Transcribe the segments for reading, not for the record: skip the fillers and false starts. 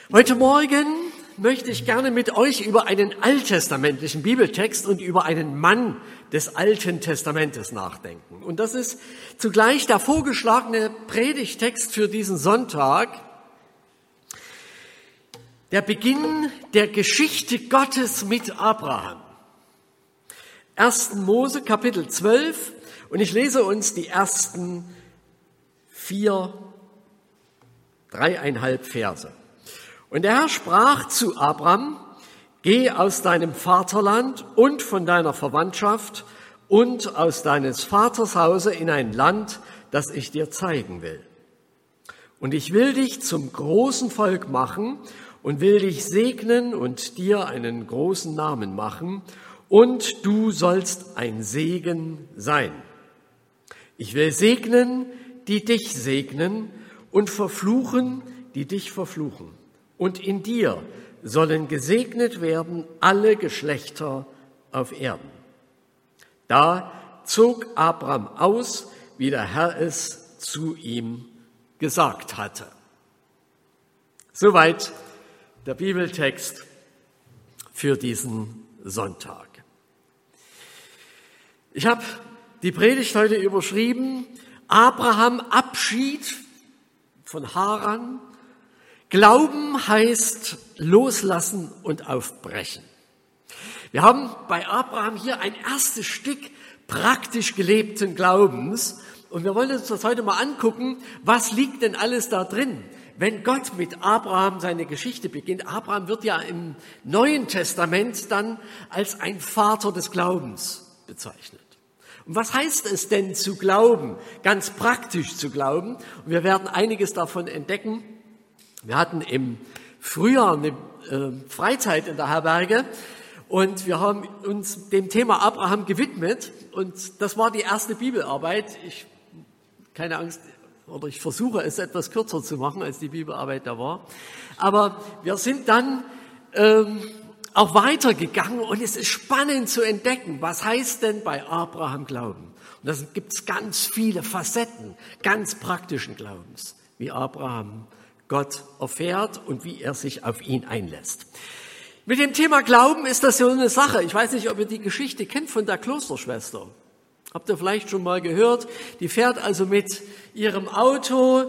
Heute Morgen möchte ich gerne mit euch über einen alttestamentlichen Bibeltext und über einen Mann des Alten Testamentes nachdenken. Und das ist zugleich der vorgeschlagene Predigttext für diesen Sonntag, der Beginn der Geschichte Gottes mit Abraham. 1. Mose, Kapitel 12, und ich lese uns die ersten 3,5 Verse. Und der Herr sprach zu Abram: Geh aus deinem Vaterland und von deiner Verwandtschaft und aus deines Vaters Hause in ein Land, das ich dir zeigen will. Und ich will dich zum großen Volk machen und will dich segnen und dir einen großen Namen machen, und du sollst ein Segen sein. Ich will segnen, die dich segnen, und verfluchen, die dich verfluchen. Und in dir sollen gesegnet werden alle Geschlechter auf Erden. Da zog Abram aus, wie der Herr es zu ihm gesagt hatte. Soweit der Bibeltext für diesen Sonntag. Ich habe die Predigt heute überschrieben: Abraham Abschied von Haran. Glauben heißt loslassen und aufbrechen. Wir haben bei Abraham hier ein erstes Stück praktisch gelebten Glaubens, und wir wollen uns das heute mal angucken, was liegt denn alles da drin, wenn Gott mit Abraham seine Geschichte beginnt. Abraham wird ja im Neuen Testament dann als ein Vater des Glaubens bezeichnet. Und was heißt es denn zu glauben, ganz praktisch zu glauben? Und wir werden einiges davon entdecken. Wir hatten im Frühjahr eine Freizeit in der Herberge und wir haben uns dem Thema Abraham gewidmet, und das war die erste Bibelarbeit. Keine Angst, oder ich versuche es etwas kürzer zu machen, als die Bibelarbeit da war. Aber wir sind dann auch weitergegangen, und es ist spannend zu entdecken, was heißt denn bei Abraham Glauben? Und da gibt es ganz viele Facetten ganz praktischen Glaubens, wie Abraham Gott erfährt und wie er sich auf ihn einlässt. Mit dem Thema Glauben ist das so eine Sache. Ich weiß nicht, ob ihr die Geschichte kennt von der Klosterschwester. Habt ihr vielleicht schon mal gehört? Die fährt also mit ihrem Auto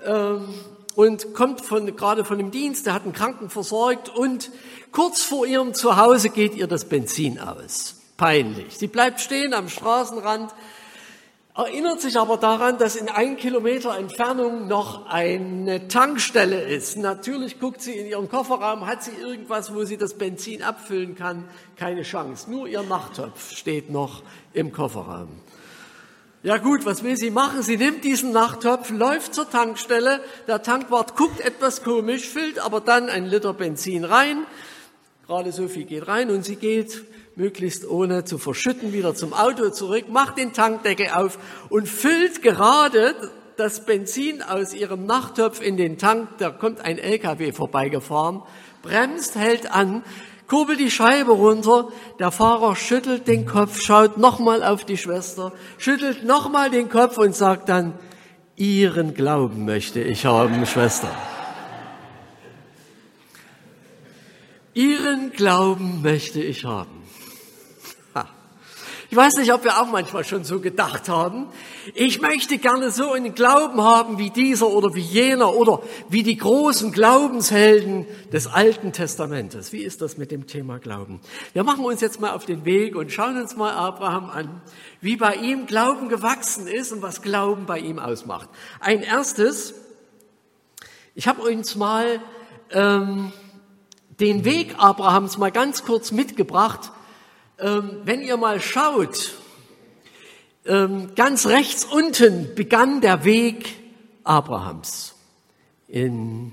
und kommt gerade von dem Dienst, der hat einen Kranken versorgt, und kurz vor ihrem Zuhause geht ihr das Benzin aus. Peinlich. Sie bleibt stehen am Straßenrand, erinnert sich aber daran, dass in 1 Kilometer Entfernung noch eine Tankstelle ist. Natürlich guckt sie in ihren Kofferraum, hat sie irgendwas, wo sie das Benzin abfüllen kann? Keine Chance. Nur ihr Nachttopf steht noch im Kofferraum. Ja gut, was will sie machen? Sie nimmt diesen Nachttopf, läuft zur Tankstelle, der Tankwart guckt etwas komisch, füllt aber dann 1 Liter Benzin rein. Gerade so viel geht rein, und sie geht, möglichst ohne zu verschütten, wieder zum Auto zurück, macht den Tankdeckel auf und füllt gerade das Benzin aus ihrem Nachttopf in den Tank. Da kommt ein LKW vorbeigefahren, bremst, hält an, kurbelt die Scheibe runter. Der Fahrer schüttelt den Kopf, schaut nochmal auf die Schwester, schüttelt nochmal den Kopf und sagt dann: Ihren Glauben möchte ich haben, Schwester. Ihren Glauben möchte ich haben. Ich weiß nicht, ob wir auch manchmal schon so gedacht haben. Ich möchte gerne so einen Glauben haben wie dieser oder wie jener oder wie die großen Glaubenshelden des Alten Testamentes. Wie ist das mit dem Thema Glauben? Wir machen uns jetzt mal auf den Weg und schauen uns mal Abraham an, wie bei ihm Glauben gewachsen ist und was Glauben bei ihm ausmacht. Ein erstes: Ich habe uns mal den Weg Abrahams mal ganz kurz mitgebracht. Wenn ihr mal schaut, ganz rechts unten begann der Weg Abrahams in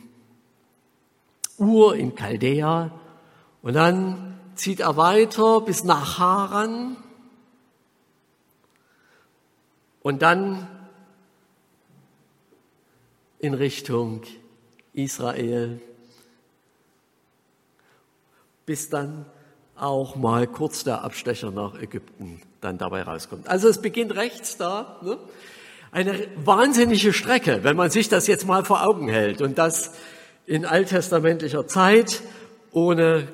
Ur in Chaldea, und dann zieht er weiter bis nach Haran und dann in Richtung Israel, bis dann auch mal kurz der Abstecher nach Ägypten dann dabei rauskommt. Also es beginnt rechts da, ne? Eine wahnsinnige Strecke, wenn man sich das jetzt mal vor Augen hält. Und das in alttestamentlicher Zeit ohne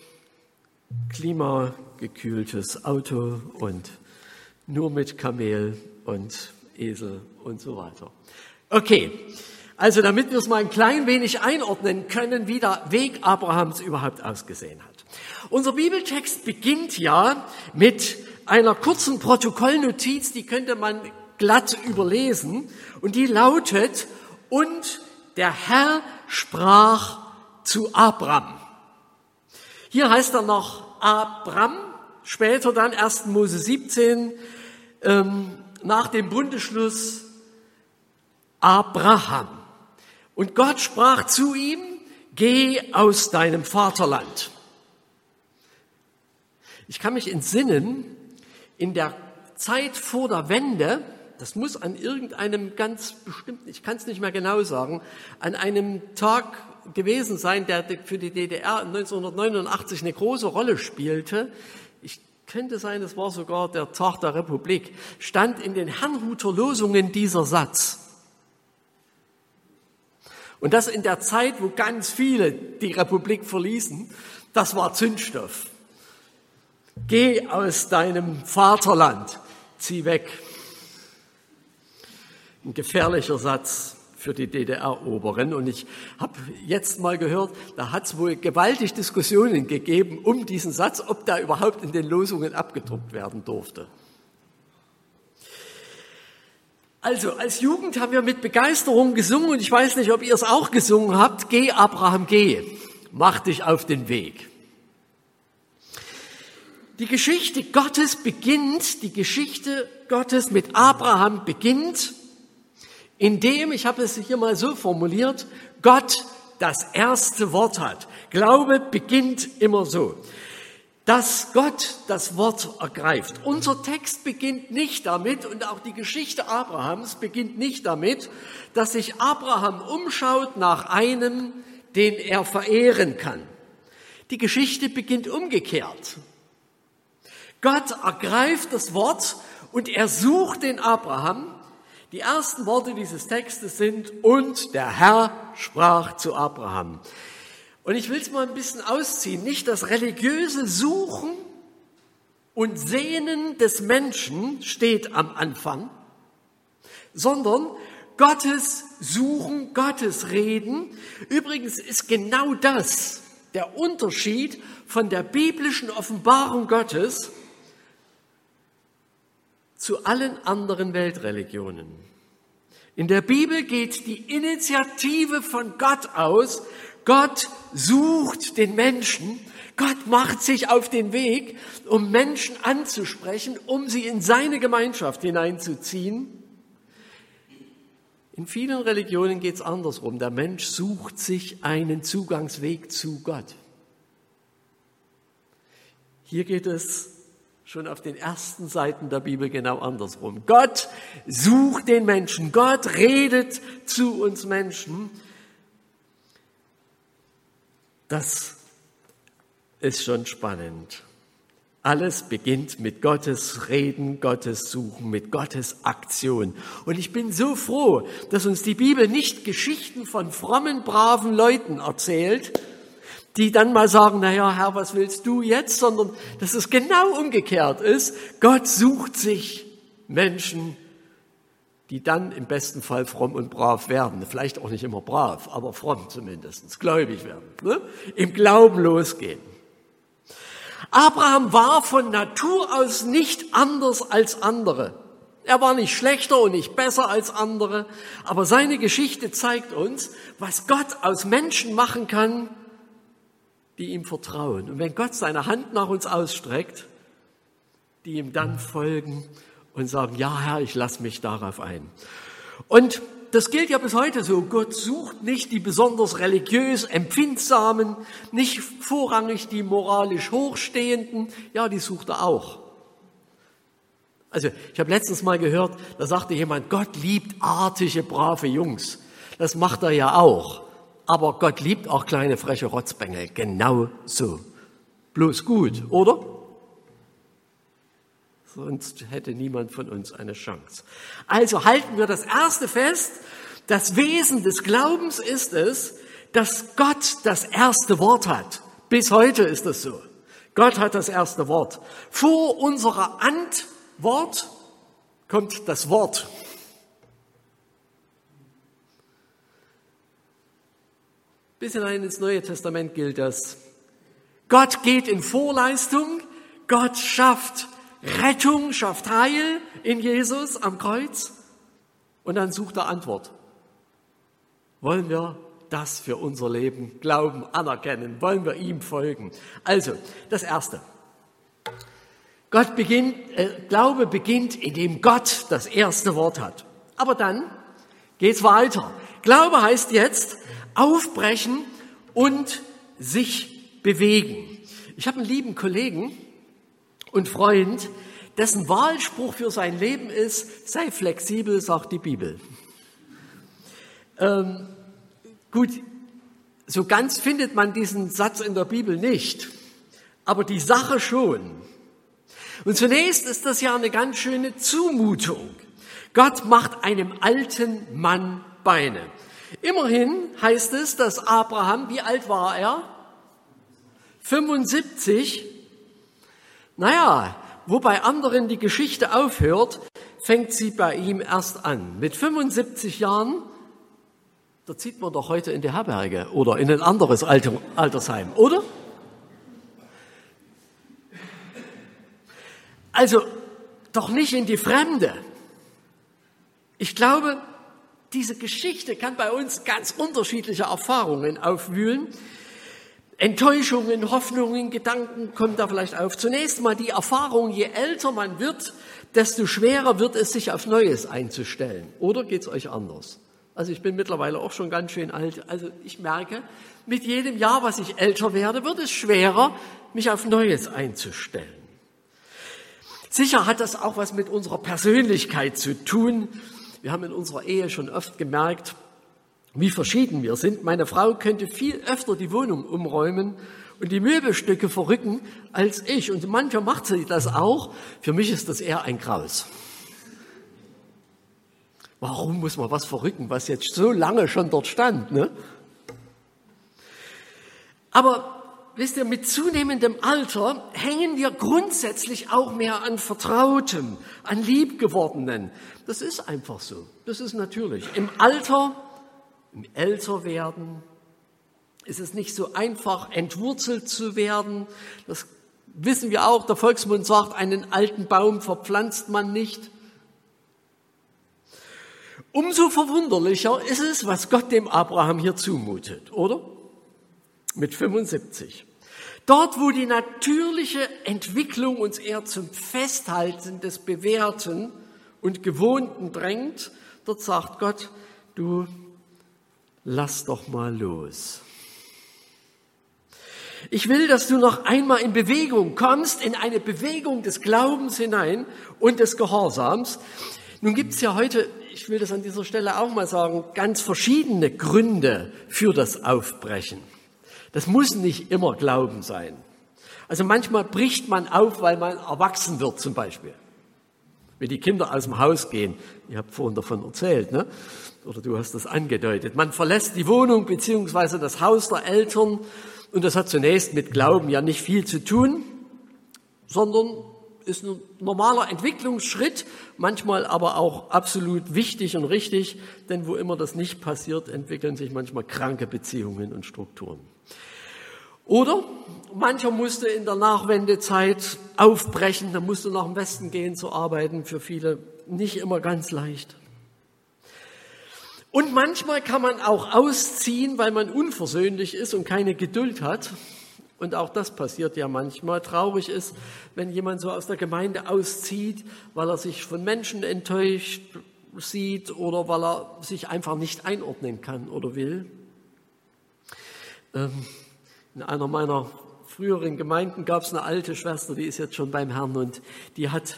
klimagekühltes Auto und nur mit Kamel und Esel und so weiter. Okay, also damit wir es mal ein klein wenig einordnen können, wie der Weg Abrahams überhaupt ausgesehen hat. Unser Bibeltext beginnt ja mit einer kurzen Protokollnotiz, die könnte man glatt überlesen, und die lautet: Und der Herr sprach zu Abram. Hier heißt er noch Abram, später dann 1. Mose 17, nach dem Bundesschluss Abraham. Und Gott sprach zu ihm: Geh aus deinem Vaterland. Ich kann mich entsinnen, in der Zeit vor der Wende, das muss an irgendeinem ganz bestimmten, ich kann es nicht mehr genau sagen, an einem Tag gewesen sein, der für die DDR 1989 eine große Rolle spielte. Ich könnte sein, es war sogar der Tag der Republik, stand in den Herrnhuter Losungen dieser Satz. Und das in der Zeit, wo ganz viele die Republik verließen, das war Zündstoff. Geh aus deinem Vaterland, zieh weg. Ein gefährlicher Satz für die DDR-Oberen. Und ich habe jetzt mal gehört, da hat es wohl gewaltig Diskussionen gegeben um diesen Satz, ob da überhaupt in den Losungen abgedruckt werden durfte. Also, als Jugend haben wir mit Begeisterung gesungen, und ich weiß nicht, ob ihr es auch gesungen habt: Geh, Abraham, geh, mach dich auf den Weg. Die Geschichte Gottes mit Abraham beginnt, indem, ich habe es hier mal so formuliert, Gott das erste Wort hat. Glaube beginnt immer so, dass Gott das Wort ergreift. Unser Text beginnt nicht damit, und auch die Geschichte Abrahams beginnt nicht damit, dass sich Abraham umschaut nach einem, den er verehren kann. Die Geschichte beginnt umgekehrt. Gott ergreift das Wort und er sucht den Abraham. Die ersten Worte dieses Textes sind: Und der Herr sprach zu Abraham. Und ich will es mal ein bisschen ausziehen. Nicht das religiöse Suchen und Sehnen des Menschen steht am Anfang, sondern Gottes Suchen, Gottes Reden. Übrigens ist genau das der Unterschied von der biblischen Offenbarung Gottes zu allen anderen Weltreligionen. In der Bibel geht die Initiative von Gott aus. Gott sucht den Menschen. Gott macht sich auf den Weg, um Menschen anzusprechen, um sie in seine Gemeinschaft hineinzuziehen. In vielen Religionen geht es andersrum. Der Mensch sucht sich einen Zugangsweg zu Gott. Hier geht es schon auf den ersten Seiten der Bibel genau andersrum. Gott sucht den Menschen. Gott redet zu uns Menschen. Das ist schon spannend. Alles beginnt mit Gottes Reden, Gottes Suchen, mit Gottes Aktion. Und ich bin so froh, dass uns die Bibel nicht Geschichten von frommen, braven Leuten erzählt, die dann mal sagen: Naja, Herr, was willst du jetzt? Sondern dass es genau umgekehrt ist. Gott sucht sich Menschen, die dann im besten Fall fromm und brav werden. Vielleicht auch nicht immer brav, aber fromm zumindest, gläubig werden, ne? Im Glauben losgehen. Abraham war von Natur aus nicht anders als andere. Er war nicht schlechter und nicht besser als andere, aber seine Geschichte zeigt uns, was Gott aus Menschen machen kann, die ihm vertrauen. Und wenn Gott seine Hand nach uns ausstreckt, die ihm dann folgen und sagen: Ja, Herr, ich lasse mich darauf ein. Und das gilt ja bis heute so. Gott sucht nicht die besonders religiös Empfindsamen, nicht vorrangig die moralisch Hochstehenden. Ja, die sucht er auch. Also ich habe letztens mal gehört, da sagte jemand: Gott liebt artige, brave Jungs. Das macht er ja auch. Aber Gott liebt auch kleine, freche Rotzbengel. Genau so. Bloß gut, oder? Sonst hätte niemand von uns eine Chance. Also halten wir das Erste fest: Das Wesen des Glaubens ist es, dass Gott das erste Wort hat. Bis heute ist das so. Gott hat das erste Wort. Vor unserer Antwort kommt das Wort. Bis hinein ins Neue Testament gilt das. Gott geht in Vorleistung, Gott schafft Rettung, schafft Heil in Jesus am Kreuz und dann sucht er Antwort. Wollen wir das für unser Leben glauben, anerkennen? Wollen wir ihm folgen? Also, das Erste. Glaube beginnt, indem Gott das erste Wort hat. Aber dann geht's weiter. Glaube heißt jetzt aufbrechen und sich bewegen. Ich habe einen lieben Kollegen und Freund, dessen Wahlspruch für sein Leben ist, sei flexibel, sagt die Bibel. Gut, so ganz findet man diesen Satz in der Bibel nicht, aber die Sache schon. Und zunächst ist das ja eine ganz schöne Zumutung. Gott macht einem alten Mann Beine. Immerhin heißt es, dass Abraham, wie alt war er? 75. Naja, wo bei anderen die Geschichte aufhört, fängt sie bei ihm erst an. Mit 75 Jahren, da zieht man doch heute in die Herberge oder in ein anderes Altersheim, oder? Also doch nicht in die Fremde. Ich glaube, diese Geschichte kann bei uns ganz unterschiedliche Erfahrungen aufwühlen. Enttäuschungen, Hoffnungen, Gedanken kommen da vielleicht auf. Zunächst mal die Erfahrung, je älter man wird, desto schwerer wird es, sich auf Neues einzustellen. Oder geht's euch anders? Also ich bin mittlerweile auch schon ganz schön alt. Also ich merke, mit jedem Jahr, was ich älter werde, wird es schwerer, mich auf Neues einzustellen. Sicher hat das auch was mit unserer Persönlichkeit zu tun. Wir haben in unserer Ehe schon oft gemerkt, wie verschieden wir sind. Meine Frau könnte viel öfter die Wohnung umräumen und die Möbelstücke verrücken als ich. Und manchmal macht sie das auch. Für mich ist das eher ein Graus. Warum muss man was verrücken, was jetzt so lange schon dort stand, ne? Aber wisst ihr, mit zunehmendem Alter hängen wir grundsätzlich auch mehr an Vertrautem, an Liebgewordenen. Das ist einfach so. Das ist natürlich. Im Alter, im Älterwerden ist es nicht so einfach, entwurzelt zu werden. Das wissen wir auch. Der Volksmund sagt, einen alten Baum verpflanzt man nicht. Umso verwunderlicher ist es, was Gott dem Abraham hier zumutet, oder? Mit 75. Dort, wo die natürliche Entwicklung uns eher zum Festhalten des Bewährten und Gewohnten drängt, dort sagt Gott, du lass doch mal los. Ich will, dass du noch einmal in Bewegung kommst, in eine Bewegung des Glaubens hinein und des Gehorsams. Nun gibt es ja heute, ich will das an dieser Stelle auch mal sagen, ganz verschiedene Gründe für das Aufbrechen. Das muss nicht immer Glauben sein. Also manchmal bricht man auf, weil man erwachsen wird zum Beispiel. Wenn die Kinder aus dem Haus gehen, ihr habt vorhin davon erzählt, ne? Oder du hast das angedeutet. Man verlässt die Wohnung bzw. das Haus der Eltern und das hat zunächst mit Glauben ja nicht viel zu tun, sondern ist ein normaler Entwicklungsschritt, manchmal aber auch absolut wichtig und richtig, denn wo immer das nicht passiert, entwickeln sich manchmal kranke Beziehungen und Strukturen. Oder mancher musste in der Nachwendezeit aufbrechen, dann musste nach dem Westen gehen zu arbeiten, für viele nicht immer ganz leicht. Und manchmal kann man auch ausziehen, weil man unversöhnlich ist und keine Geduld hat. Und auch das passiert ja manchmal. Traurig ist, wenn jemand so aus der Gemeinde auszieht, weil er sich von Menschen enttäuscht sieht oder weil er sich einfach nicht einordnen kann oder will. In einer meiner früheren Gemeinden gab es eine alte Schwester, die ist jetzt schon beim Herrn und die hat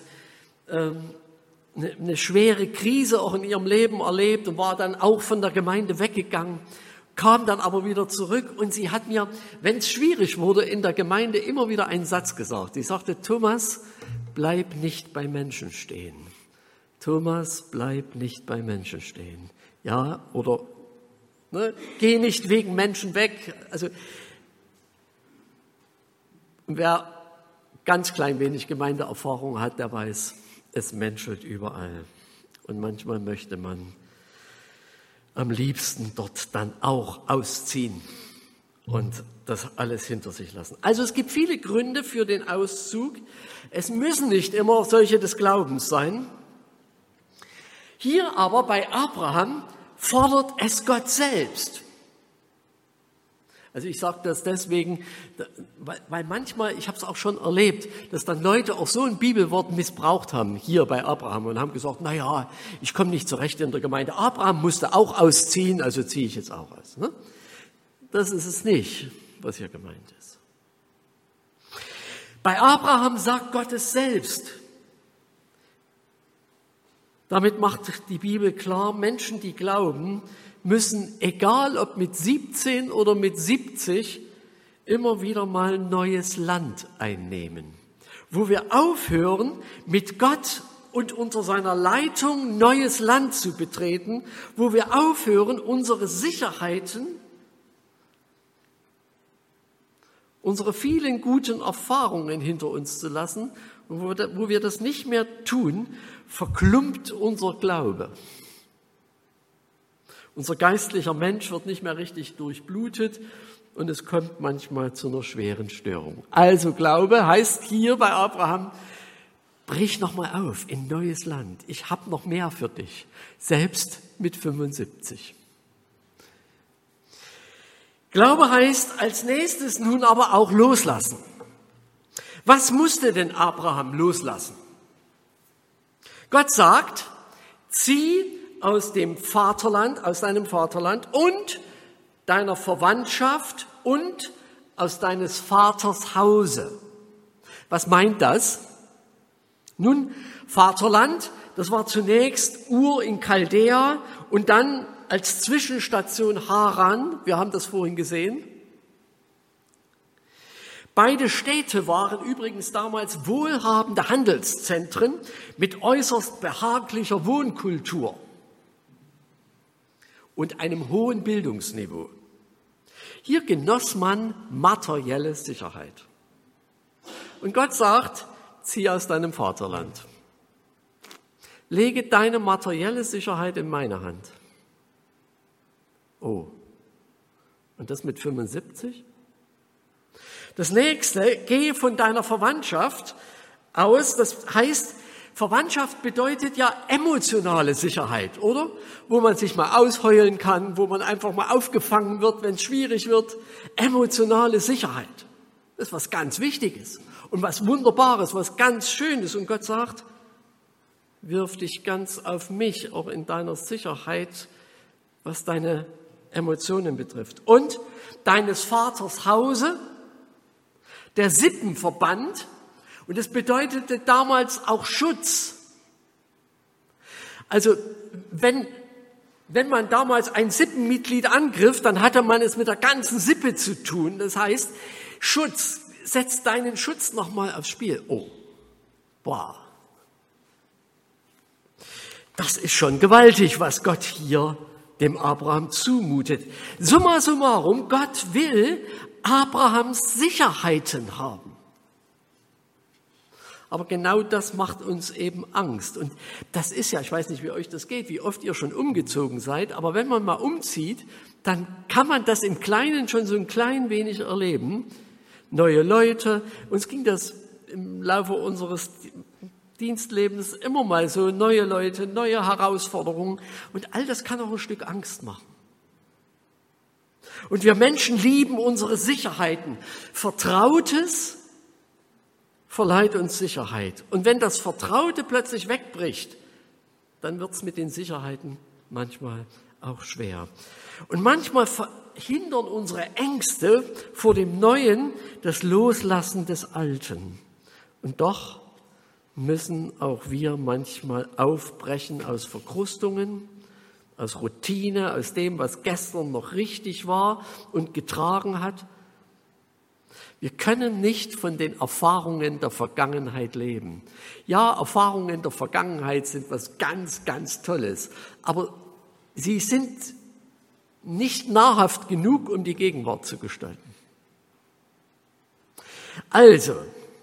eine schwere Krise auch in ihrem Leben erlebt und war dann auch von der Gemeinde weggegangen, kam dann aber wieder zurück und sie hat mir, wenn es schwierig wurde, in der Gemeinde immer wieder einen Satz gesagt. Sie sagte, Thomas, bleib nicht bei Menschen stehen. Thomas, bleib nicht bei Menschen stehen. Ja, oder Ne? Geh nicht wegen Menschen weg. Also, wer ganz klein wenig Gemeindeerfahrung hat, der weiß, es menschelt überall. Und manchmal möchte man am liebsten dort dann auch ausziehen und das alles hinter sich lassen. Also es gibt viele Gründe für den Auszug. Es müssen nicht immer solche des Glaubens sein. Hier aber bei Abraham fordert es Gott selbst. Also ich sage das deswegen, weil manchmal, ich habe es auch schon erlebt, dass dann Leute auch so ein Bibelwort missbraucht haben, hier bei Abraham, und haben gesagt, naja, ich komme nicht zurecht in der Gemeinde. Abraham musste auch ausziehen, also ziehe ich jetzt auch aus. Ne? Das ist es nicht, was hier gemeint ist. Bei Abraham sagt Gott es selbst. Damit macht die Bibel klar, Menschen, die glauben, müssen, egal ob mit 17 oder mit 70, immer wieder mal neues Land einnehmen, wo wir aufhören, mit Gott und unter seiner Leitung neues Land zu betreten, wo wir aufhören, unsere Sicherheiten, unsere vielen guten Erfahrungen hinter uns zu lassen, und wo wir das nicht mehr tun, verklumpt unser Glaube. Unser geistlicher Mensch wird nicht mehr richtig durchblutet und es kommt manchmal zu einer schweren Störung. Also Glaube heißt hier bei Abraham, brich nochmal auf in neues Land. Ich habe noch mehr für dich, selbst mit 75. Glaube heißt als nächstes nun aber auch loslassen. Was musste denn Abraham loslassen? Gott sagt, zieh aus dem Vaterland, aus deinem Vaterland und deiner Verwandtschaft und aus deines Vaters Hause. Was meint das? Nun, Vaterland, das war zunächst Ur in Chaldea und dann als Zwischenstation Haran. Wir haben das vorhin gesehen. Beide Städte waren übrigens damals wohlhabende Handelszentren mit äußerst behaglicher Wohnkultur und einem hohen Bildungsniveau. Hier genoss man materielle Sicherheit. Und Gott sagt, zieh aus deinem Vaterland. Lege deine materielle Sicherheit in meine Hand. Oh, und das mit 75? Das nächste, gehe von deiner Verwandtschaft aus. Das heißt, Verwandtschaft bedeutet ja emotionale Sicherheit, oder? Wo man sich mal ausheulen kann, wo man einfach mal aufgefangen wird, wenn es schwierig wird. Emotionale Sicherheit. Das ist was ganz Wichtiges und was Wunderbares, was ganz Schönes. Und Gott sagt, wirf dich ganz auf mich, auch in deiner Sicherheit, was deine Emotionen betrifft. Und deines Vaters Hause, der Sippenverband, und das bedeutete damals auch Schutz. Also wenn man damals ein Sippenmitglied angriff, dann hatte man es mit der ganzen Sippe zu tun. Das heißt, Schutz, setz deinen Schutz nochmal aufs Spiel. Oh, boah. Das ist schon gewaltig, was Gott hier dem Abraham zumutet. Summa summarum, Gott will Abrahams Sicherheiten haben. Aber genau das macht uns eben Angst. Und das ist ja, ich weiß nicht, wie euch das geht, wie oft ihr schon umgezogen seid, aber wenn man mal umzieht, dann kann man das im Kleinen schon so ein klein wenig erleben. Neue Leute, uns ging das im Laufe unseres Dienstlebens immer mal so, neue Leute, neue Herausforderungen, und all das kann auch ein Stück Angst machen. Und wir Menschen lieben unsere Sicherheiten. Vertrautes verleiht uns Sicherheit. Und wenn das Vertraute plötzlich wegbricht, dann wird es mit den Sicherheiten manchmal auch schwer. Und manchmal verhindern unsere Ängste vor dem Neuen das Loslassen des Alten. Und doch müssen auch wir manchmal aufbrechen aus Verkrustungen, aus Routine, aus dem, was gestern noch richtig war und getragen hat. Wir können nicht von den Erfahrungen der Vergangenheit leben. Ja, Erfahrungen der Vergangenheit sind was ganz, ganz Tolles, aber sie sind nicht nahrhaft genug, um die Gegenwart zu gestalten. Also,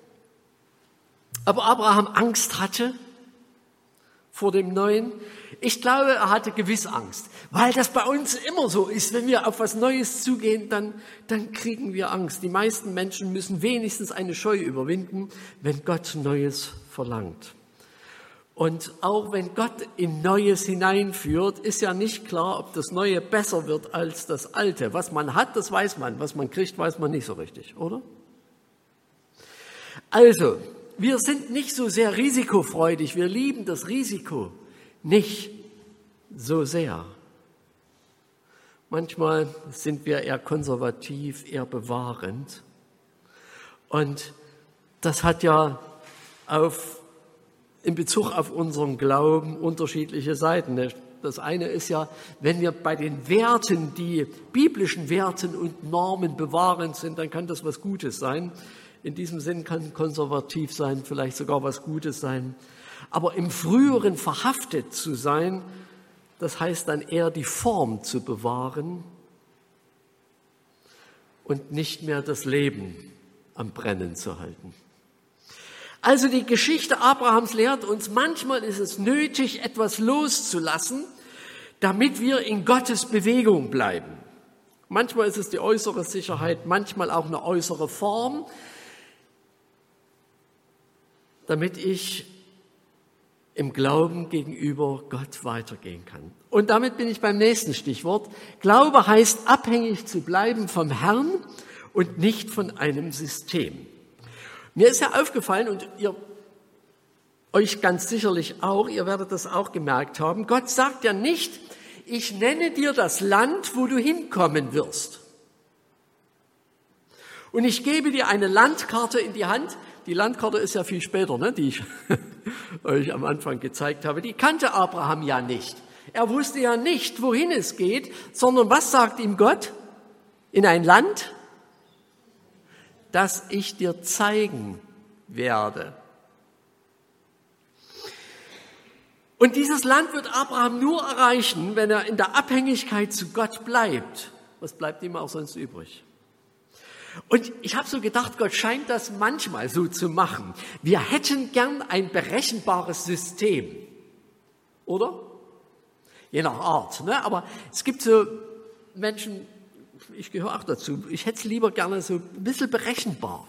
ob Abraham Angst hatte vor dem Neuen, ich glaube, er hatte gewiss Angst, weil das bei uns immer so ist, wenn wir auf was Neues zugehen, dann kriegen wir Angst. Die meisten Menschen müssen wenigstens eine Scheu überwinden, wenn Gott Neues verlangt. Und auch wenn Gott in Neues hineinführt, ist ja nicht klar, ob das Neue besser wird als das Alte. Was man hat, das weiß man. Was man kriegt, weiß man nicht so richtig, oder? Also, wir sind nicht so sehr risikofreudig. Wir lieben das Risiko nicht so sehr. Manchmal sind wir eher konservativ, eher bewahrend. Und das hat ja in Bezug auf unseren Glauben unterschiedliche Seiten. Das eine ist ja, wenn wir bei den Werten, die biblischen Werten und Normen bewahrend sind, dann kann das was Gutes sein. In diesem Sinn kann konservativ sein, vielleicht sogar was Gutes sein. Aber im Früheren verhaftet zu sein, das heißt dann eher die Form zu bewahren und nicht mehr das Leben am Brennen zu halten. Also die Geschichte Abrahams lehrt uns, manchmal ist es nötig, etwas loszulassen, damit wir in Gottes Bewegung bleiben. Manchmal ist es die äußere Sicherheit, manchmal auch eine äußere Form, damit ich im Glauben gegenüber Gott weitergehen kann. Und damit bin ich beim nächsten Stichwort. Glaube heißt, abhängig zu bleiben vom Herrn und nicht von einem System. Mir ist ja aufgefallen, und ihr euch ganz sicherlich auch, ihr werdet das auch gemerkt haben, Gott sagt ja nicht, ich nenne dir das Land, wo du hinkommen wirst. Und ich gebe dir eine Landkarte in die Hand. Die Landkarte ist ja viel später, die ich euch am Anfang gezeigt habe. Die kannte Abraham ja nicht. Er wusste ja nicht, wohin es geht, sondern was sagt ihm Gott? In ein Land, das ich dir zeigen werde. Und dieses Land wird Abraham nur erreichen, wenn er in der Abhängigkeit zu Gott bleibt. Was bleibt ihm auch sonst übrig? Und ich habe so gedacht, Gott scheint das manchmal so zu machen. Wir hätten gern ein berechenbares System, oder? Je nach Art, aber es gibt so Menschen, ich gehöre auch dazu, ich hätte es lieber gerne so ein bisschen berechenbar.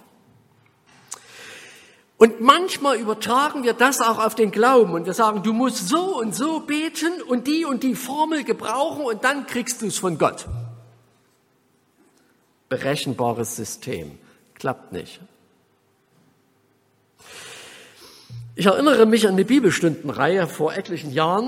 Und manchmal übertragen wir das auch auf den Glauben und wir sagen, du musst so und so beten und die Formel gebrauchen und dann kriegst du es von Gott. Berechenbares System. Klappt nicht. Ich erinnere mich an eine Bibelstundenreihe vor etlichen Jahren.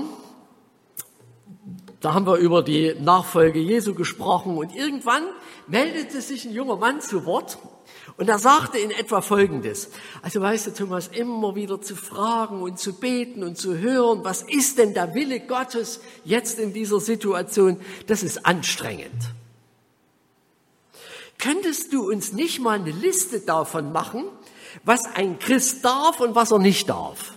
Da haben wir über die Nachfolge Jesu gesprochen und irgendwann meldete sich ein junger Mann zu Wort und er sagte in etwa Folgendes. Also weißt du, Thomas, immer wieder zu fragen und zu beten und zu hören, was ist denn der Wille Gottes jetzt in dieser Situation, das ist anstrengend. Könntest du uns nicht mal eine Liste davon machen, was ein Christ darf und was er nicht darf?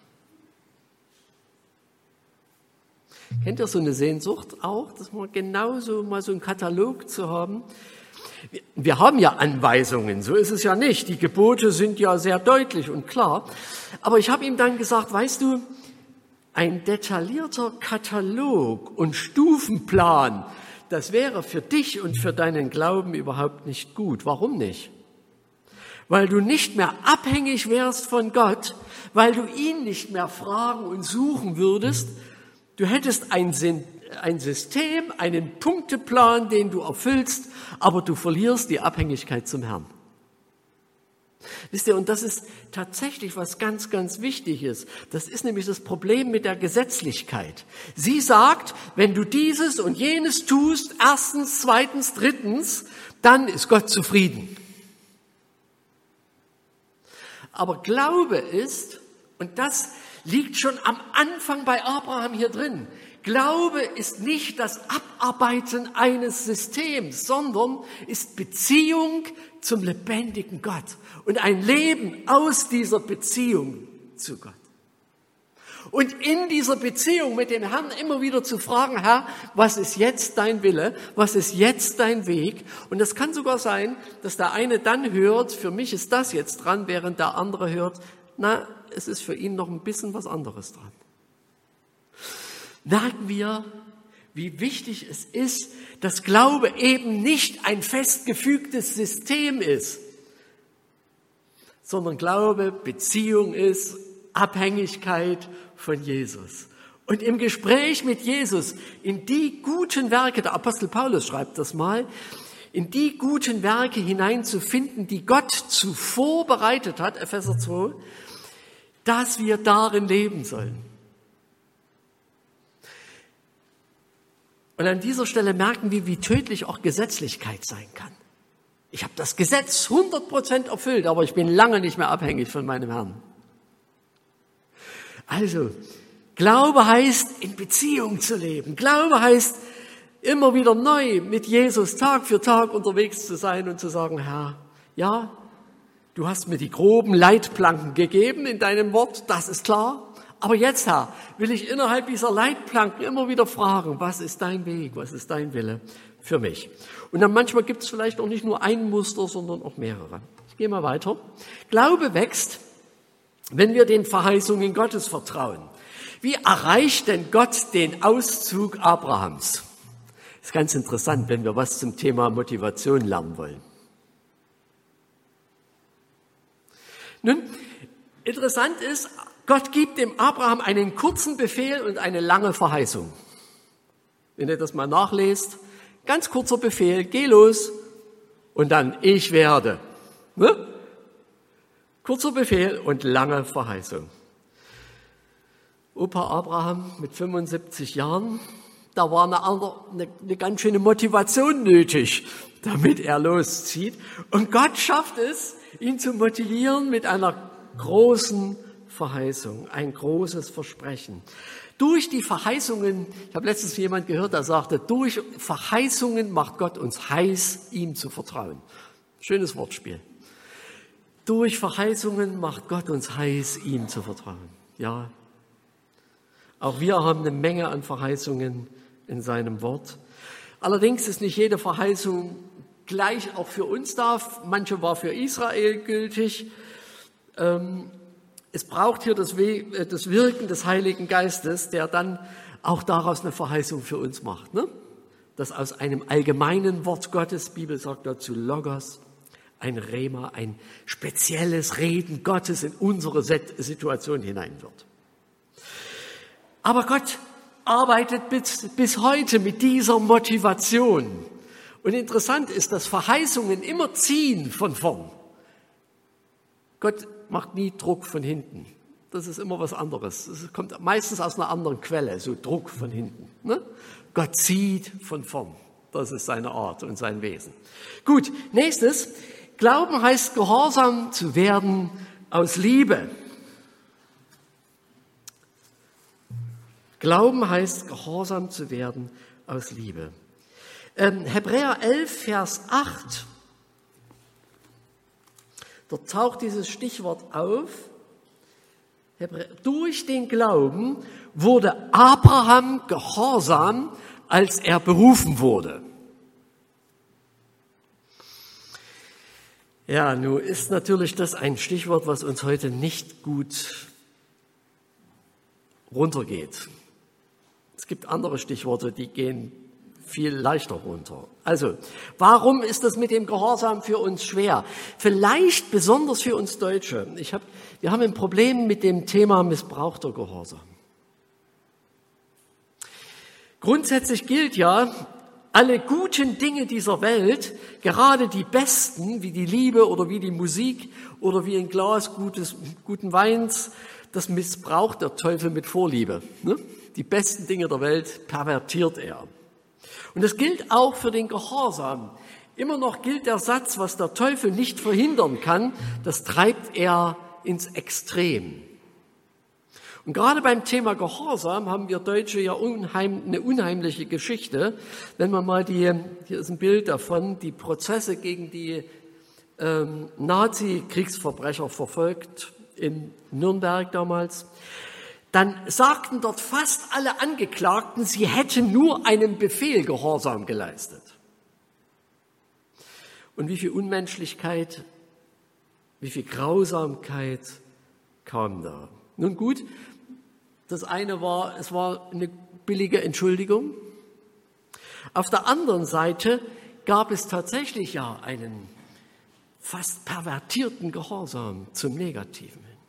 Kennt ihr so eine Sehnsucht auch, dass man genauso mal so einen Katalog zu haben? Wir haben ja Anweisungen, so ist es ja nicht. Die Gebote sind ja sehr deutlich und klar. Aber ich habe ihm dann gesagt, weißt du, ein detaillierter Katalog und Stufenplan, das wäre für dich und für deinen Glauben überhaupt nicht gut. Warum nicht? Weil du nicht mehr abhängig wärst von Gott, weil du ihn nicht mehr fragen und suchen würdest. Du hättest ein System, einen Punkteplan, den du erfüllst, aber du verlierst die Abhängigkeit zum Herrn. Wisst ihr, und das ist tatsächlich was ganz, ganz Wichtiges. Das ist nämlich das Problem mit der Gesetzlichkeit. Sie sagt, wenn du dieses und jenes tust, erstens, zweitens, drittens, dann ist Gott zufrieden. Aber Glaube ist, und das liegt schon am Anfang bei Abraham hier drin, Glaube ist nicht das Abarbeiten eines Systems, sondern ist Beziehung zum lebendigen Gott und ein Leben aus dieser Beziehung zu Gott. Und in dieser Beziehung mit dem Herrn immer wieder zu fragen, Herr, was ist jetzt dein Wille? Was ist jetzt dein Weg? Und es kann sogar sein, dass der eine dann hört, für mich ist das jetzt dran, während der andere hört, na, es ist für ihn noch ein bisschen was anderes dran. Merken wir, wie wichtig es ist, dass Glaube eben nicht ein festgefügtes System ist, sondern Glaube Beziehung ist, Abhängigkeit von Jesus. Und im Gespräch mit Jesus, in die guten Werke, der Apostel Paulus schreibt das mal, in die guten Werke hineinzufinden, die Gott zuvor bereitet hat, Epheser 2, dass wir darin leben sollen. Und an dieser Stelle merken wir, wie tödlich auch Gesetzlichkeit sein kann. Ich habe das Gesetz 100% erfüllt, aber ich bin lange nicht mehr abhängig von meinem Herrn. Also, Glaube heißt, in Beziehung zu leben. Glaube heißt, immer wieder neu mit Jesus Tag für Tag unterwegs zu sein und zu sagen, Herr, ja, du hast mir die groben Leitplanken gegeben in deinem Wort, das ist klar. Aber jetzt, Herr, will ich innerhalb dieser Leitplanken immer wieder fragen, was ist dein Weg, was ist dein Wille für mich? Und dann manchmal gibt es vielleicht auch nicht nur ein Muster, sondern auch mehrere. Ich gehe mal weiter. Glaube wächst, wenn wir den Verheißungen Gottes vertrauen. Wie erreicht denn Gott den Auszug Abrahams? Das ist ganz interessant, wenn wir was zum Thema Motivation lernen wollen. Nun, interessant ist, Gott gibt dem Abraham einen kurzen Befehl und eine lange Verheißung. Wenn ihr das mal nachlest, ganz kurzer Befehl, geh los und dann ich werde. Ne? Kurzer Befehl und lange Verheißung. Opa Abraham mit 75 Jahren, da war eine ganz schöne Motivation nötig, damit er loszieht. Und Gott schafft es, ihn zu motivieren mit einer großen Verheißung, ein großes Versprechen. Durch die Verheißungen, ich habe letztens jemand gehört, der sagte, durch Verheißungen macht Gott uns heiß, ihm zu vertrauen. Schönes Wortspiel. Durch Verheißungen macht Gott uns heiß, ihm zu vertrauen. Ja, auch wir haben eine Menge an Verheißungen in seinem Wort. Allerdings ist nicht jede Verheißung gleich auch für uns da. Manche war für Israel gültig. Es braucht hier das Wirken des Heiligen Geistes, der dann auch daraus eine Verheißung für uns macht. Ne? Das aus einem allgemeinen Wort Gottes, Bibel sagt dazu Logos, ein Rema, ein spezielles Reden Gottes in unsere Situation hinein wird. Aber Gott arbeitet bis heute mit dieser Motivation. Und interessant ist, dass Verheißungen immer ziehen von vorn. Gott macht nie Druck von hinten. Das ist immer was anderes. Es kommt meistens aus einer anderen Quelle, so Druck von hinten. Ne? Gott zieht von vorn. Das ist seine Art und sein Wesen. Gut, nächstes. Glauben heißt, gehorsam zu werden aus Liebe. Glauben heißt, gehorsam zu werden aus Liebe. Hebräer 11, Vers 8. Dort taucht dieses Stichwort auf. Durch den Glauben wurde Abraham gehorsam, als er berufen wurde. Ja, nun ist natürlich das ein Stichwort, was uns heute nicht gut runtergeht. Es gibt andere Stichworte, die gehen viel leichter runter. Also, warum ist das mit dem Gehorsam für uns schwer? Vielleicht besonders für uns Deutsche. Wir haben ein Problem mit dem Thema missbrauchter Gehorsam. Grundsätzlich gilt ja, alle guten Dinge dieser Welt, gerade die besten, wie die Liebe oder wie die Musik oder wie ein Glas guten Weins, das missbraucht der Teufel mit Vorliebe. Ne? Die besten Dinge der Welt pervertiert er. Und das gilt auch für den Gehorsam. Immer noch gilt der Satz, was der Teufel nicht verhindern kann, das treibt er ins Extrem. Und gerade beim Thema Gehorsam haben wir Deutsche ja eine unheimliche Geschichte. Wenn man mal hier ist ein Bild davon, die Prozesse gegen die Nazi-Kriegsverbrecher verfolgt in Nürnberg damals. dann sagten dort fast alle Angeklagten, sie hätten nur einem Befehl Gehorsam geleistet. Und wie viel Unmenschlichkeit, wie viel Grausamkeit kam da. Nun gut, das eine war, es war eine billige Entschuldigung. Auf der anderen Seite gab es tatsächlich ja einen fast pervertierten Gehorsam zum Negativen hin.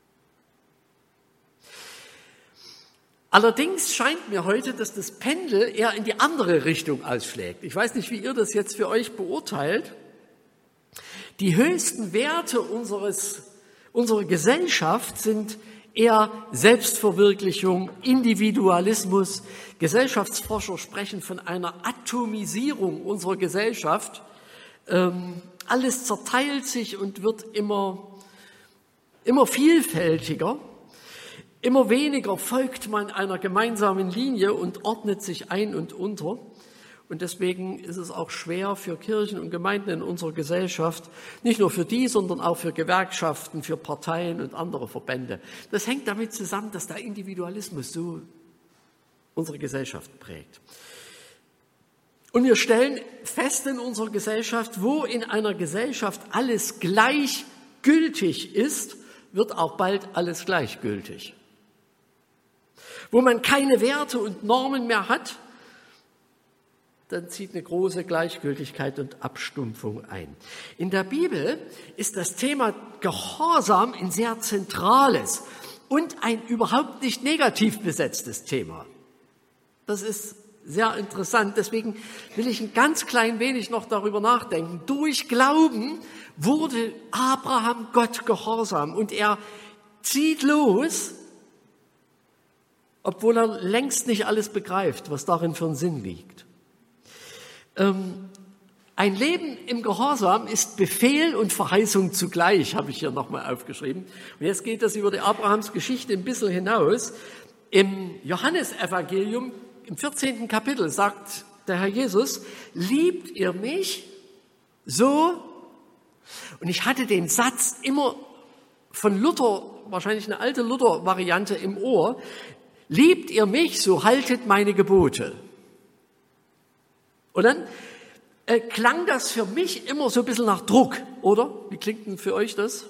Allerdings scheint mir heute, dass das Pendel eher in die andere Richtung ausschlägt. Ich weiß nicht, wie ihr das jetzt für euch beurteilt. Die höchsten Werte unserer Gesellschaft sind eher Selbstverwirklichung, Individualismus. Gesellschaftsforscher sprechen von einer Atomisierung unserer Gesellschaft. Alles zerteilt sich und wird immer vielfältiger. Immer weniger folgt man einer gemeinsamen Linie und ordnet sich ein und unter. Und deswegen ist es auch schwer für Kirchen und Gemeinden in unserer Gesellschaft, nicht nur für die, sondern auch für Gewerkschaften, für Parteien und andere Verbände. Das hängt damit zusammen, dass der Individualismus so unsere Gesellschaft prägt. Und wir stellen fest in unserer Gesellschaft, wo in einer Gesellschaft alles gleichgültig ist, wird auch bald alles gleichgültig. Wo man keine Werte und Normen mehr hat, dann zieht eine große Gleichgültigkeit und Abstumpfung ein. In der Bibel ist das Thema Gehorsam ein sehr zentrales und ein überhaupt nicht negativ besetztes Thema. Das ist sehr interessant. Deswegen will ich ein ganz klein wenig noch darüber nachdenken. Durch Glauben wurde Abraham Gott gehorsam und er zieht los, obwohl er längst nicht alles begreift, was darin für einen Sinn liegt. Ein Leben im Gehorsam ist Befehl und Verheißung zugleich, habe ich hier nochmal aufgeschrieben. Und jetzt geht das über die Abrahams Geschichte ein bisschen hinaus. Im Johannesevangelium, im 14. Kapitel, sagt der Herr Jesus, liebt ihr mich so? Und ich hatte den Satz immer von Luther, wahrscheinlich eine alte Luther-Variante im Ohr, liebt ihr mich, so haltet meine Gebote. Und dann klang das für mich immer so ein bisschen nach Druck, oder? Wie klingt denn für euch das?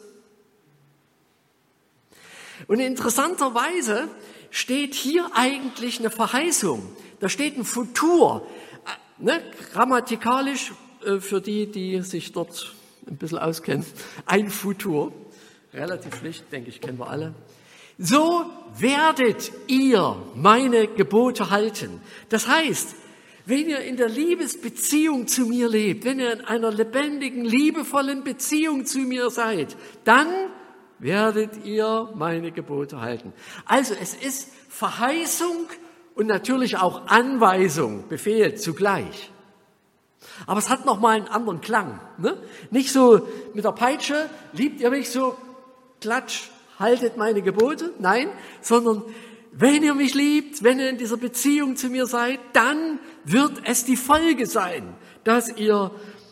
Und interessanterweise steht hier eigentlich eine Verheißung. Da steht ein Futur, grammatikalisch für die sich dort ein bisschen auskennen, ein Futur, relativ schlicht, denke ich, kennen wir alle. So werdet ihr meine Gebote halten. Das heißt, wenn ihr in der Liebesbeziehung zu mir lebt, wenn ihr in einer lebendigen, liebevollen Beziehung zu mir seid, dann werdet ihr meine Gebote halten. Also es ist Verheißung und natürlich auch Anweisung, Befehl zugleich. Aber es hat nochmal einen anderen Klang. Ne? Nicht so mit der Peitsche, liebt ihr mich so, klatsch, haltet meine Gebote. Nein, sondern wenn ihr mich liebt, wenn ihr in dieser Beziehung zu mir seid, dann wird es die Folge sein, dass ihr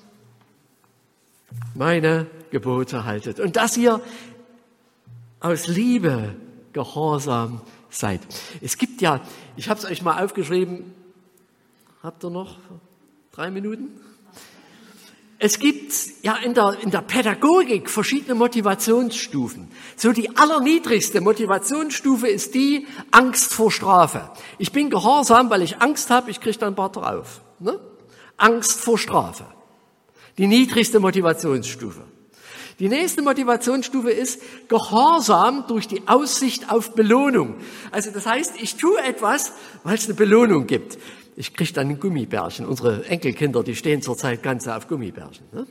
meine Gebote haltet und dass ihr aus Liebe gehorsam seid. Es gibt ja, ich habe es euch mal aufgeschrieben, habt ihr noch 3 Minuten? Es gibt ja in der Pädagogik verschiedene Motivationsstufen. So die allerniedrigste Motivationsstufe ist die Angst vor Strafe. Ich bin gehorsam, weil ich Angst habe, ich kriege dann ein paar drauf. Ne? Angst vor Strafe. Die niedrigste Motivationsstufe. Die nächste Motivationsstufe ist Gehorsam durch die Aussicht auf Belohnung. Also das heißt, ich tue etwas, weil es eine Belohnung gibt. Ich kriege dann ein Gummibärchen. Unsere Enkelkinder, die stehen zurzeit ganz auf Gummibärchen. Ne?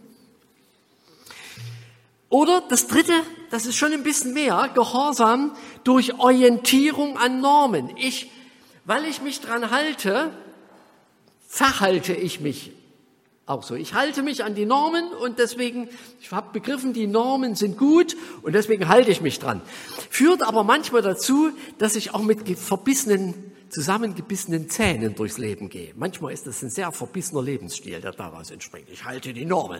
Oder das dritte, das ist schon ein bisschen mehr, Gehorsam durch Orientierung an Normen. Weil ich mich dran halte, verhalte ich mich auch so. Ich halte mich an die Normen und deswegen, ich habe begriffen, die Normen sind gut und deswegen halte ich mich dran. Führt aber manchmal dazu, dass ich auch mit zusammengebissenen Zähnen durchs Leben gehe. Manchmal ist das ein sehr verbissener Lebensstil, der daraus entspringt. Ich halte die Normen.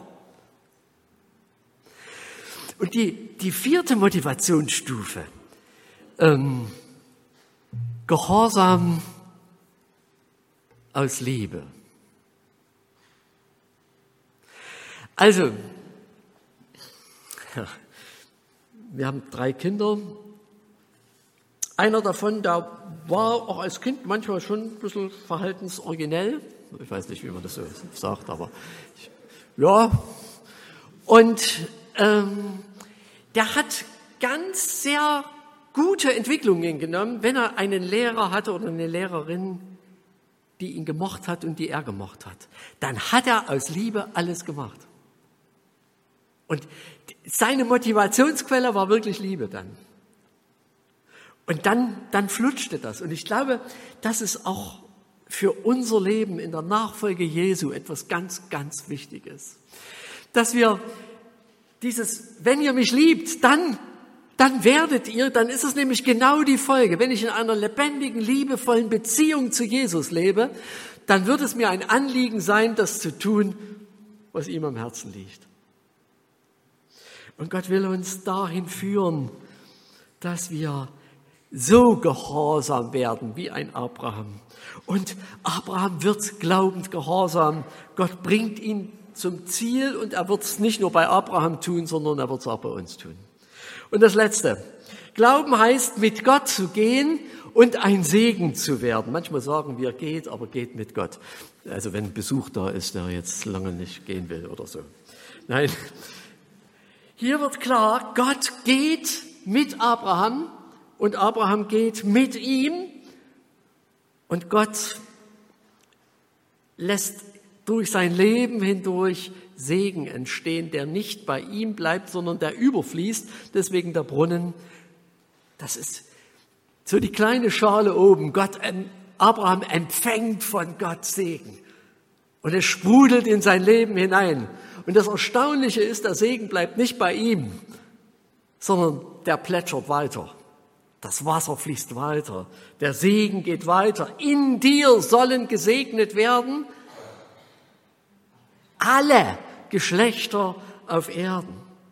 Und die 4. Motivationsstufe, Gehorsam aus Liebe. Also, wir haben 3 Kinder. Einer davon, der war auch als Kind manchmal schon ein bisschen verhaltensoriginell. Ich weiß nicht, wie man das so sagt, aber ja. Und der hat ganz sehr gute Entwicklungen genommen, wenn er einen Lehrer hatte oder eine Lehrerin, die ihn gemocht hat und die er gemocht hat. Dann hat er aus Liebe alles gemacht. Und seine Motivationsquelle war wirklich Liebe dann. Und dann flutschte das. Und ich glaube, das ist auch für unser Leben in der Nachfolge Jesu etwas ganz, ganz Wichtiges. Dass wir wenn ihr mich liebt, dann werdet ihr, dann ist es nämlich genau die Folge. Wenn ich in einer lebendigen, liebevollen Beziehung zu Jesus lebe, dann wird es mir ein Anliegen sein, das zu tun, was ihm am Herzen liegt. Und Gott will uns dahin führen, dass wir so gehorsam werden wie ein Abraham. Und Abraham wird glaubend gehorsam. Gott bringt ihn zum Ziel und er wird es nicht nur bei Abraham tun, sondern er wird es auch bei uns tun. Und das Letzte. Glauben heißt, mit Gott zu gehen und ein Segen zu werden. Manchmal sagen wir, geht, aber geht mit Gott. Also wenn Besuch da ist, der jetzt lange nicht gehen will oder so. Nein. Hier wird klar, Gott geht mit Abraham und Abraham geht mit ihm und Gott lässt durch sein Leben hindurch Segen entstehen, der nicht bei ihm bleibt, sondern der überfließt. Deswegen der Brunnen, das ist so die kleine Schale oben. Abraham empfängt von Gott Segen und es sprudelt in sein Leben hinein. Und das Erstaunliche ist, der Segen bleibt nicht bei ihm, sondern der plätschert weiter. Das Wasser fließt weiter. Der Segen geht weiter. In dir sollen gesegnet werden alle Geschlechter auf Erden.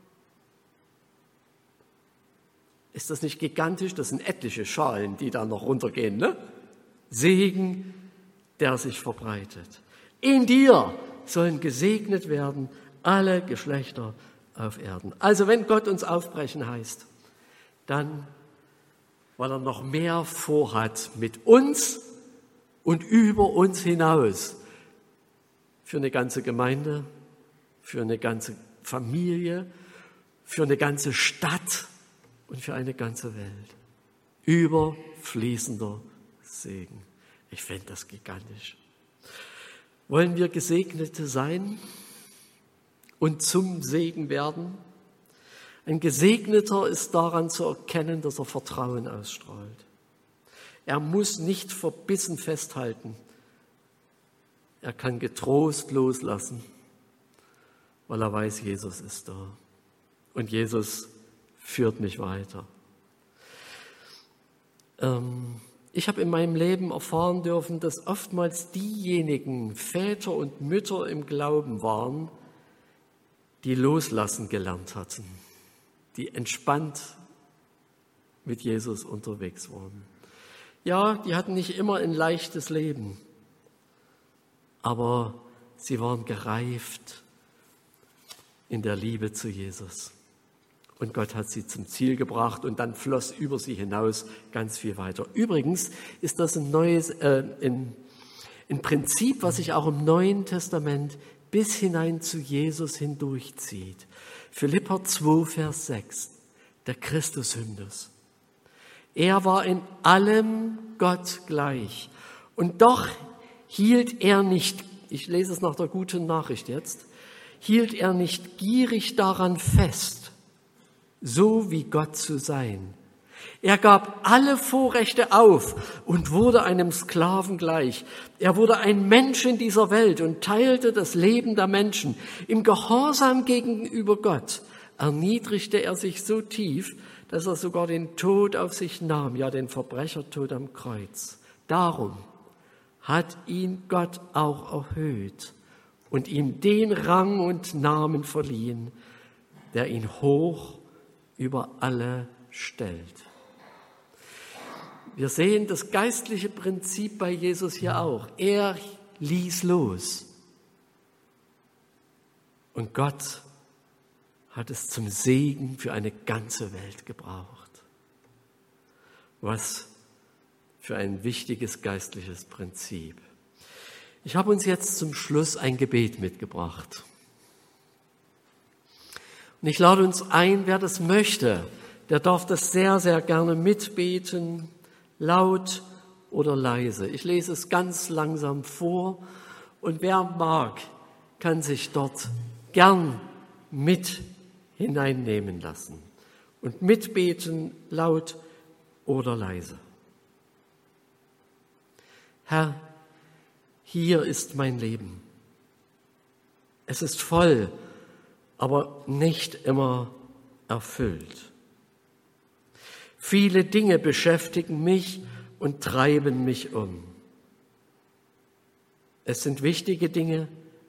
Ist das nicht gigantisch? Das sind etliche Schalen, die da noch runtergehen, ne? Segen, der sich verbreitet. In dir sollen gesegnet werden alle Geschlechter auf Erden. Also wenn Gott uns aufbrechen heißt, dann, weil er noch mehr vorhat mit uns und über uns hinaus. Für eine ganze Gemeinde, für eine ganze Familie, für eine ganze Stadt und für eine ganze Welt. Überfließender Segen. Ich finde das gigantisch. Wollen wir Gesegnete sein und zum Segen werden? Ein Gesegneter ist daran zu erkennen, dass er Vertrauen ausstrahlt. Er muss nicht verbissen festhalten. Er kann getrost loslassen, weil er weiß, Jesus ist da. Und Jesus führt mich weiter. Ich habe in meinem Leben erfahren dürfen, dass oftmals diejenigen Väter und Mütter im Glauben waren, die loslassen gelernt hatten, die entspannt mit Jesus unterwegs waren. Ja, die hatten nicht immer ein leichtes Leben, aber sie waren gereift in der Liebe zu Jesus. Und Gott hat sie zum Ziel gebracht und dann floss über sie hinaus ganz viel weiter. Übrigens ist das ein Prinzip, was sich auch im Neuen Testament bis hinein zu Jesus hindurchzieht. Philipper 2, Vers 6, der Christus-Hymnus. Er war in allem Gott gleich und doch hielt er nicht, ich lese es nach der guten Nachricht jetzt, hielt er nicht gierig daran fest, so wie Gott zu sein. Er gab alle Vorrechte auf und wurde einem Sklaven gleich. Er wurde ein Mensch in dieser Welt und teilte das Leben der Menschen. Im Gehorsam gegenüber Gott erniedrigte er sich so tief, dass er sogar den Tod auf sich nahm, ja den Verbrechertod am Kreuz. Darum hat ihn Gott auch erhöht und ihm den Rang und Namen verliehen, der ihn hoch über alle stellt. wir sehen das geistliche Prinzip bei Jesus hier auch. Er ließ los. Und Gott hat es zum Segen für eine ganze Welt gebraucht. Was für ein wichtiges geistliches Prinzip. Ich habe uns jetzt zum Schluss ein Gebet mitgebracht. Und ich lade uns ein, wer das möchte, der darf das sehr, sehr gerne mitbeten, laut oder leise. Ich lese es ganz langsam vor und wer mag, kann sich dort gern mit hineinnehmen lassen und mitbeten, laut oder leise. Herr, hier ist mein Leben. Es ist voll, aber nicht immer erfüllt. Viele Dinge beschäftigen mich und treiben mich um. Es sind wichtige Dinge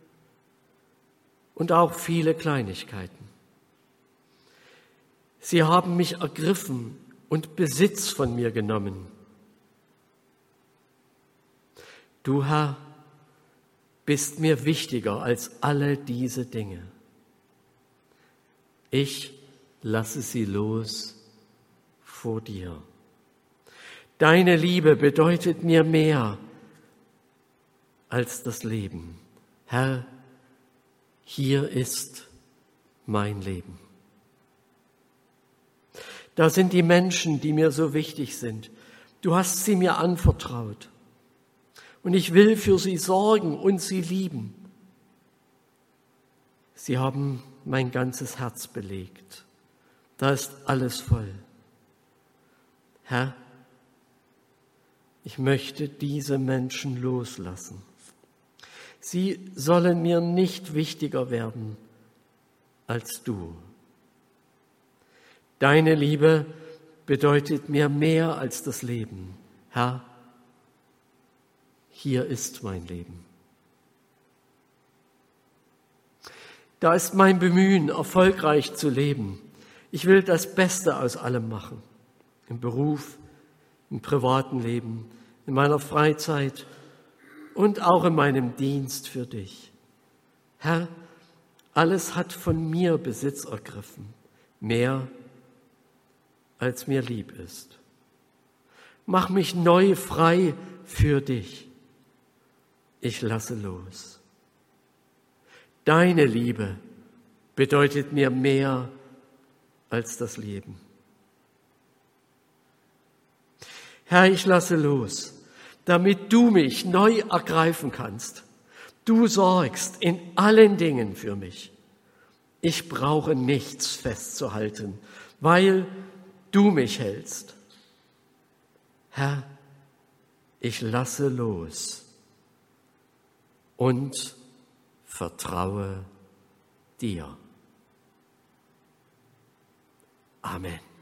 und auch viele Kleinigkeiten. Sie haben mich ergriffen und Besitz von mir genommen. Du, Herr, bist mir wichtiger als alle diese Dinge. Ich lasse sie los vor dir. Deine Liebe bedeutet mir mehr als das Leben. Herr, hier ist mein Leben. Da sind die Menschen, die mir so wichtig sind. Du hast sie mir anvertraut. Und ich will für sie sorgen und sie lieben. Sie haben mein ganzes Herz belegt. Da ist alles voll. Herr, ich möchte diese Menschen loslassen. Sie sollen mir nicht wichtiger werden als du. Deine Liebe bedeutet mir mehr als das Leben. Herr, hier ist mein Leben. Da ist mein Bemühen, erfolgreich zu leben. Ich will das Beste aus allem machen. Im Beruf, im privaten Leben, in meiner Freizeit und auch in meinem Dienst für dich. Herr, alles hat von mir Besitz ergriffen, mehr als mir lieb ist. Mach mich neu frei für dich. Ich lasse los. Deine Liebe bedeutet mir mehr als das Leben. Herr, ich lasse los, damit du mich neu ergreifen kannst. Du sorgst in allen Dingen für mich. Ich brauche nichts festzuhalten, weil du mich hältst. Herr, ich lasse los und vertraue dir. Amen.